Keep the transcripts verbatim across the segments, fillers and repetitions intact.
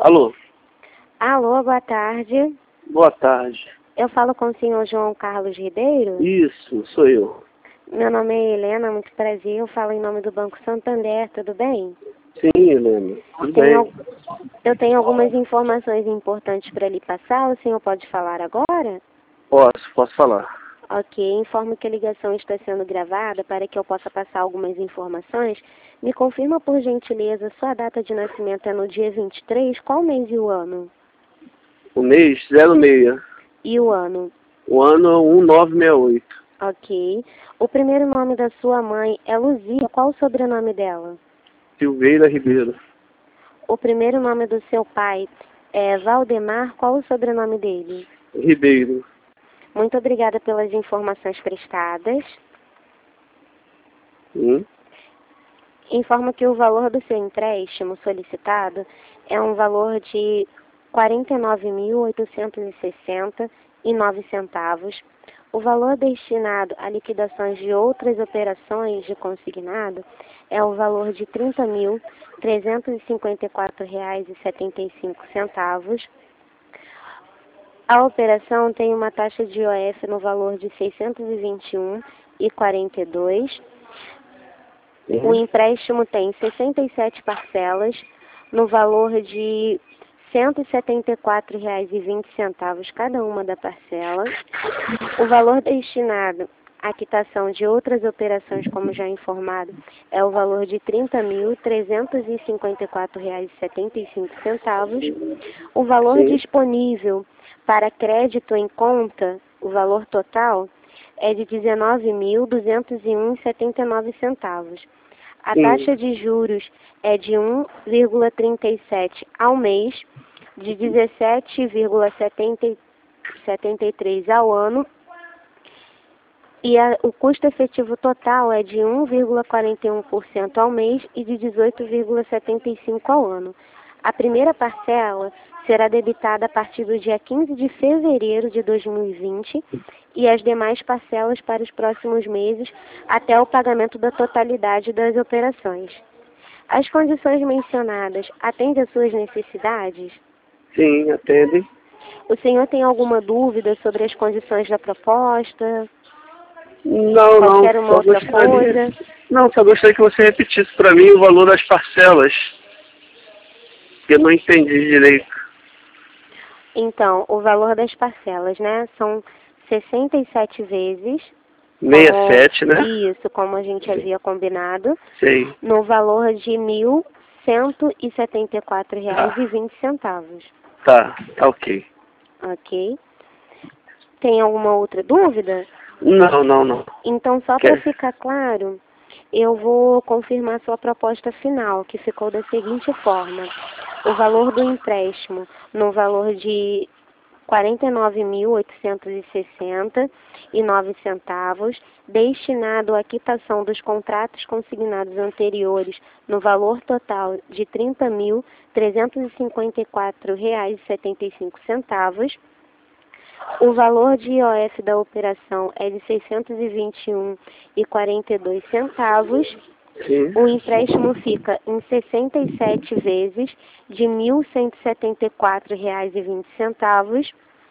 Alô? Alô, boa tarde. Boa tarde. Eu falo com o senhor João Carlos Ribeiro? Isso, sou eu. Meu nome é Helena, muito prazer. Eu falo em nome do Banco Santander, tudo bem? Sim, Helena. Tudo Tenho bem? al- Eu tenho algumas informações importantes para lhe passar. O senhor pode falar agora? Posso, posso falar. Ok, informo que a ligação está sendo gravada para que eu possa passar algumas informações. Me confirma, por gentileza, sua data de nascimento é no dia vinte e três, qual mês e o ano? O mês zero seis. E o ano? O ano um nove seis oito. Ok. O primeiro nome da sua mãe é Luzia, qual o sobrenome dela? Silveira Ribeiro. O primeiro nome do seu pai é Valdemar, qual o sobrenome dele? Ribeiro. Muito obrigada pelas informações prestadas. Hum? Informo que o valor do seu empréstimo solicitado é um valor de quarenta e nove mil oitocentos e sessenta e nove centavos. O valor destinado a liquidações de outras operações de consignado é o valor de trinta mil trezentos e cinquenta e quatro reais e setenta e cinco centavos. A operação tem uma taxa de I O F no valor de seiscentos e vinte e um reais e quarenta e dois centavos. O Hum? empréstimo tem sessenta e sete parcelas no valor de cento e setenta e quatro reais e vinte centavos cada uma da parcela. O valor destinado à quitação de outras operações, como já informado, é o valor de trinta mil trezentos e cinquenta e quatro reais e setenta e cinco centavos. O valor Sim. disponível para crédito em conta, o valor total, é de dezenove mil duzentos e um reais e setenta e nove centavos. A Sim. taxa de juros é de um vírgula trinta e sete ao mês, de dezessete vírgula setenta e três ao ano, e a, o custo efetivo total é de um vírgula quarenta e um por cento ao mês e de dezoito vírgula setenta e cinco por cento ao ano. A primeira parcela será debitada a partir do dia quinze de fevereiro de dois mil e vinte e as demais parcelas para os próximos meses até o pagamento da totalidade das operações. As condições mencionadas atendem às suas necessidades? Sim, atende. O senhor tem alguma dúvida sobre as condições da proposta? Não, não. Qualquer uma Só outra gostaria... coisa? Não, só gostaria que você repetisse para mim o valor das parcelas. Que eu não entendi direito. Então, o valor das parcelas, né, são sessenta e sete vezes. sessenta como- e sete, né? Isso, como a gente havia combinado, Sei. no valor de mil cento e setenta e quatro reais e vinte centavos. Tá, tá ok. Ok? Tem alguma outra dúvida? Não, não, não. Então, só para Quer? ficar claro, eu vou confirmar sua proposta final, que ficou da seguinte forma. O valor do empréstimo no valor de quarenta e nove mil oitocentos e sessenta e nove centavos, destinado à quitação dos contratos consignados anteriores no valor total de trinta mil trezentos e cinquenta e quatro reais e setenta e cinco centavos. O valor de I O F da operação é de seiscentos e vinte e um reais e quarenta e dois centavos. Sim. O empréstimo fica em sessenta e sete vezes de mil cento e setenta e quatro reais e vinte centavos.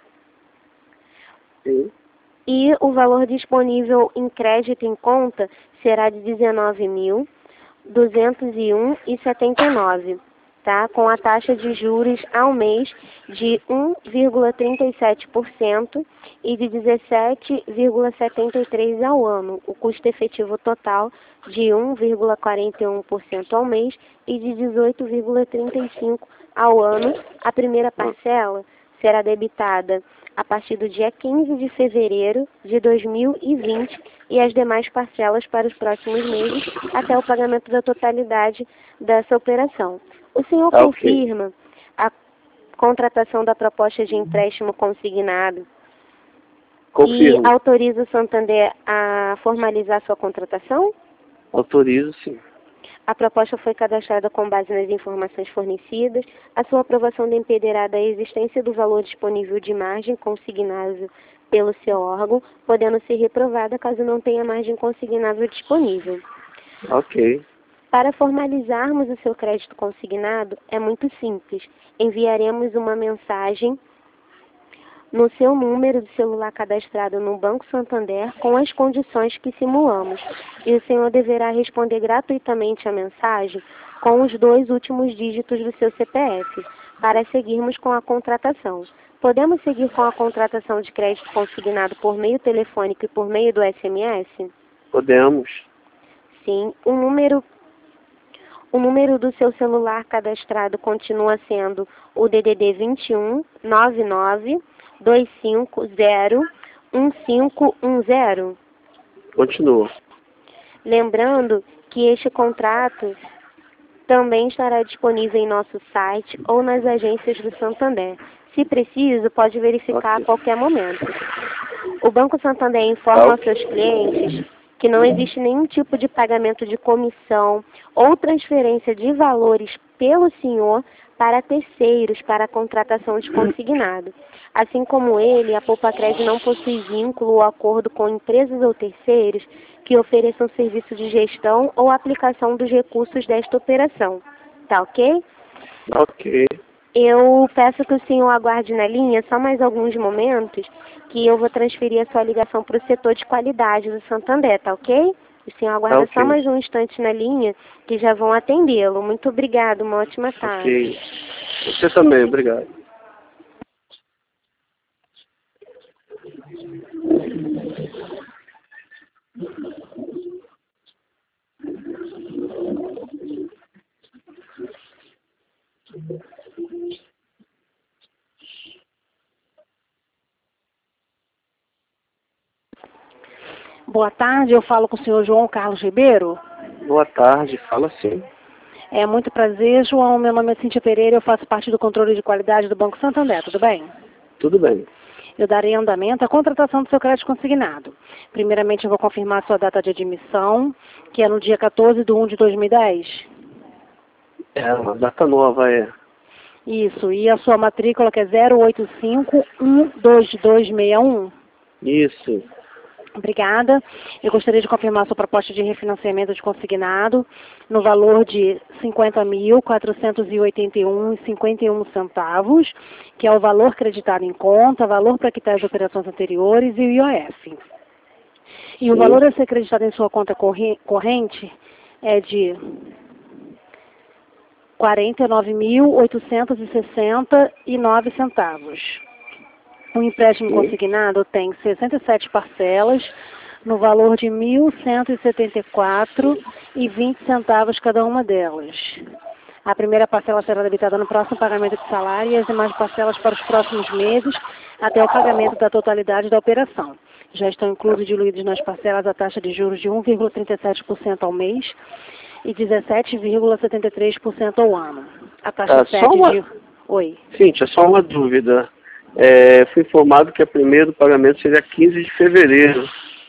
Sim. E o valor disponível em crédito em conta será de dezenove mil duzentos e um reais e setenta e nove centavos. Tá? Com a taxa de juros ao mês de um vírgula trinta e sete por cento e de dezessete vírgula setenta e três por cento ao ano. O custo efetivo total de um vírgula quarenta e um por cento ao mês e de dezoito vírgula trinta e cinco por cento ao ano. A primeira parcela será debitada a partir do dia quinze de fevereiro de dois mil e vinte e as demais parcelas para os próximos meses até o pagamento da totalidade dessa operação. O senhor Tá, ok. confirma a contratação da proposta de empréstimo consignado e Confirmo. autoriza o Santander a formalizar sua contratação? Autorizo, sim. A proposta foi cadastrada com base nas informações fornecidas. A sua aprovação dependerá da existência do valor disponível de margem consignável pelo seu órgão, podendo ser reprovada caso não tenha margem consignável disponível. Ok. Para formalizarmos o seu crédito consignado, é muito simples. Enviaremos uma mensagem no seu número de celular cadastrado no Banco Santander com as condições que simulamos. E o senhor deverá responder gratuitamente a mensagem com os dois últimos dígitos do seu C P F, para seguirmos com a contratação. Podemos seguir com a contratação de crédito consignado por meio telefônico e por meio do S M S? Podemos. Sim. O número, o número do seu celular cadastrado continua sendo o D D D vinte e um, nove nove, dois cinco zero, um cinco um zero? Continua. Lembrando que este contrato também estará disponível em nosso site ou nas agências do Santander. Se preciso, pode verificar Okay. a qualquer momento. O Banco Santander informa aos seus clientes que não existe nenhum tipo de pagamento de comissão ou transferência de valores pelo senhor para terceiros para a contratação de consignado. Assim como ele, a Poupacred não possui vínculo ou acordo com empresas ou terceiros que ofereçam serviço de gestão ou aplicação dos recursos desta operação. Tá ok? Ok. Eu peço que o senhor aguarde na linha só mais alguns momentos, que eu vou transferir a sua ligação para o setor de qualidade do Santander, tá ok? O senhor aguarda Tá, okay. Só mais um instante na linha, que já vão atendê-lo. Muito obrigado, uma ótima tarde. Ok. Você também, obrigado. Boa tarde, eu falo com o senhor João Carlos Ribeiro. Boa tarde, fala sim. É muito prazer, João. Meu nome é Cíntia Pereira, eu faço parte do controle de qualidade do Banco Santander, tudo bem? Tudo bem. Eu darei andamento à contratação do seu crédito consignado. Primeiramente, eu vou confirmar a sua data de admissão, que é no dia quatorze de um de dois mil e dez. É uma data nova, é. Isso, e a sua matrícula que é zero oito cinco um dois dois seis um? Isso. Obrigada. Eu gostaria de confirmar a sua proposta de refinanciamento de consignado no valor de cinquenta mil, quatrocentos e oitenta e um reais e cinquenta e um centavos, que é o valor creditado em conta, valor para quitar as operações anteriores e o I O F. E Sim. O valor a ser creditado em sua conta corrente é de quarenta e nove mil, oitocentos e sessenta e nove centavos. O empréstimo Sim. consignado tem sessenta e sete parcelas, no valor de mil cento e setenta e quatro reais e vinte centavos cada uma delas. A primeira parcela será debitada no próximo pagamento de salário e as demais parcelas para os próximos meses, até o pagamento da totalidade da operação. Já estão inclusos e diluídos nas parcelas a taxa de juros de um vírgula trinta e sete por cento ao mês e dezessete vírgula setenta e três por cento ao ano. A taxa Ah, só sete uma... de... Oi. Cíntia, só uma dúvida. É, fui informado que o primeiro pagamento seria quinze de fevereiro.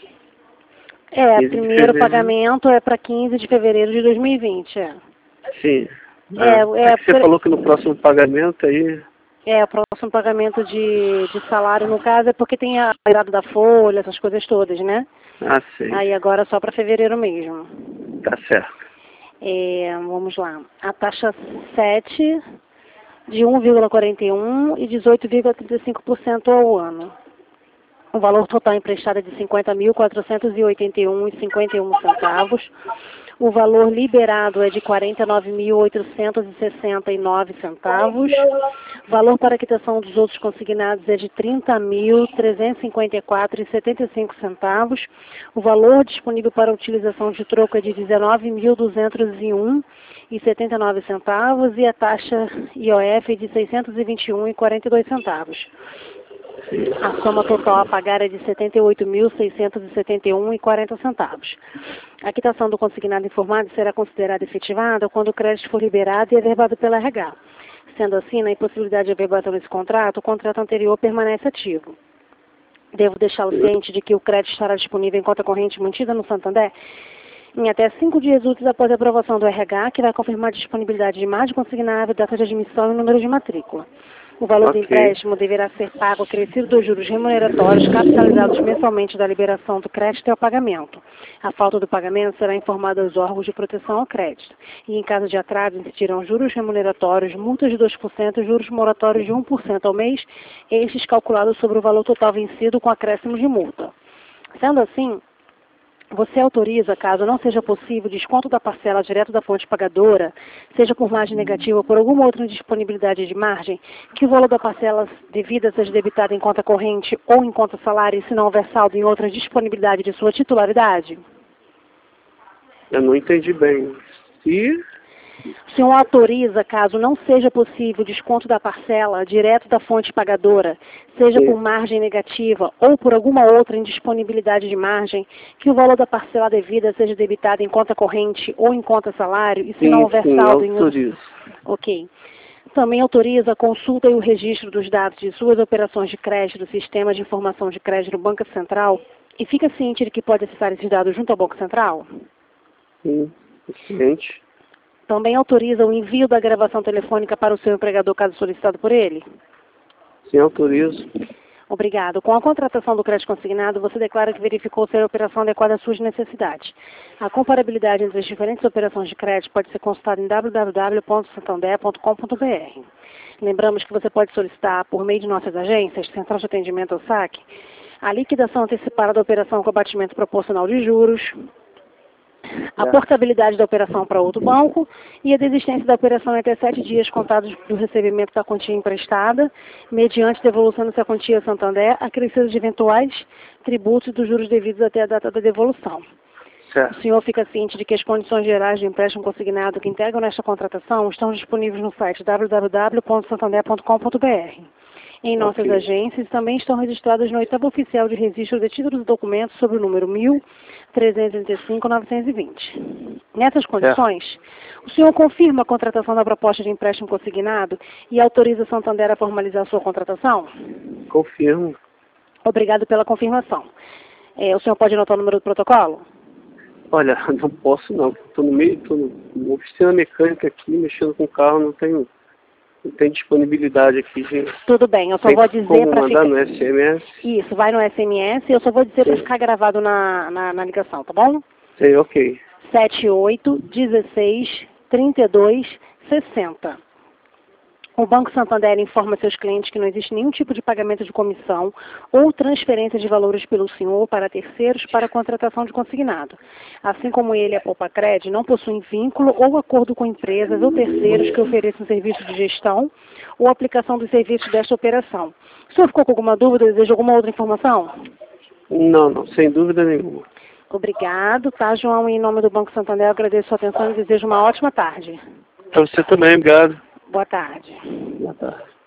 É, o quinze de primeiro fevereiro. pagamento é para quinze de fevereiro de dois mil e vinte, é. Sim. É, Ah, é, é que você pre- falou que no próximo pagamento aí... É, o próximo pagamento de, de salário, no caso, é porque tem a virada da folha, essas coisas todas, né? Ah, sim. Aí agora é só para fevereiro mesmo. Tá certo. É, vamos lá. A taxa sete de um vírgula quarenta e um e dezoito vírgula trinta e cinco por cento ao ano. O valor total emprestado é de cinquenta mil, quatrocentos e oitenta e um reais e cinquenta e um centavos. O valor liberado é de quarenta e nove mil, oitocentos e sessenta e nove centavos. O valor para quitação dos outros consignados é de trinta mil, trezentos e cinquenta e quatro reais e setenta e cinco centavos. O valor disponível para utilização de troco é de dezenove mil, duzentos e um reais e setenta e nove centavos e a taxa I O F é de seiscentos e vinte e um reais e quarenta e dois centavos. A soma total a pagar é de setenta e oito mil, seiscentos e setenta e um reais e quarenta centavos. A quitação do consignado informado será considerada efetivada quando o crédito for liberado e averbado pela R H. Sendo assim, na impossibilidade de averbação desse contrato, o contrato anterior permanece ativo. Devo deixá-lo ciente de que o crédito estará disponível em conta corrente mantida no Santander em até cinco dias úteis após a aprovação do R H, que vai confirmar a disponibilidade de imagem consignável, data de admissão e número de matrícula. O valor Ok. do empréstimo deverá ser pago acrescido dos juros remuneratórios capitalizados mensalmente da liberação do crédito ao pagamento. A falta do pagamento será informada aos órgãos de proteção ao crédito. E em caso de atraso, incidirão juros remuneratórios, multas de dois por cento e juros moratórios de um por cento ao mês, estes calculados sobre o valor total vencido com acréscimo de multa. Sendo assim, você autoriza, caso não seja possível, desconto da parcela direto da fonte pagadora, seja por margem negativa ou por alguma outra indisponibilidade de margem, que o valor da parcela devida seja debitado em conta corrente ou em conta salário, se não houver saldo em outra disponibilidade de sua titularidade? Eu não entendi bem. E... O senhor autoriza, caso não seja possível, desconto da parcela direto da fonte pagadora, seja Sim. por margem negativa ou por alguma outra indisponibilidade de margem, que o valor da parcela devida seja debitado em conta corrente ou em conta salário, e se sim, não houver sim, saldo em outro... autorizo. Ok. Também autoriza a consulta e o registro dos dados de suas operações de crédito do Sistema de Informação de Crédito do Banco Central e fica ciente de que pode acessar esses dados junto ao Banco Central? Sim, excelente. Também autoriza o envio da gravação telefônica para o seu empregador, caso solicitado por ele? Sim, autorizo. Obrigado. Com a contratação do crédito consignado, você declara que verificou ser a operação adequada às suas necessidades. A comparabilidade entre as diferentes operações de crédito pode ser consultada em w w w ponto santander ponto com ponto b r. Lembramos que você pode solicitar, por meio de nossas agências, Central de Atendimento ao Saque, a liquidação antecipada da operação com abatimento proporcional de juros, a portabilidade da operação para outro banco e a desistência da operação em até sete dias contados do recebimento da quantia emprestada, mediante devolução dessa quantia a Santander, acrescido de eventuais tributos dos juros devidos até a data da devolução. Certo. O senhor fica ciente de que as condições gerais de empréstimo consignado que integram nesta contratação estão disponíveis no site w w w ponto santander ponto com ponto b r. Em nossas Ok. agências também estão registradas no oitavo oficial de registro de títulos e documentos sobre o número mil trezentos e trinta e cinco, novecentos e vinte. Nessas condições, o senhor confirma a contratação da proposta de empréstimo consignado e autoriza a Santander a formalizar a sua contratação? Confirmo. Obrigado pela confirmação. É, o senhor pode anotar o número do protocolo? Olha, não posso não. Estou no meio, estou numa oficina mecânica aqui, mexendo com o carro, não tenho, não tenho disponibilidade aqui de... Tudo bem, eu só Tem vou dizer como para mandar ficar... no S M S? Isso, vai no S M S e eu só vou dizer para Sim. ficar gravado na, na, na ligação, tá bom? Sei, ok. sete oito, dezesseis, trinta e dois, sessenta. O Banco Santander informa seus clientes que não existe nenhum tipo de pagamento de comissão ou transferência de valores pelo senhor para terceiros para a contratação de consignado. Assim como ele e a Poupa-Cred não possuem vínculo ou acordo com empresas ou terceiros que ofereçam serviço de gestão ou aplicação dos serviços desta operação. O senhor ficou com alguma dúvida? Deseja alguma outra informação? Não, não, sem dúvida nenhuma. Obrigado, tá, João? Em nome do Banco Santander, eu agradeço a sua atenção e desejo uma ótima tarde. Para você também, obrigado. Boa tarde. Boa tarde.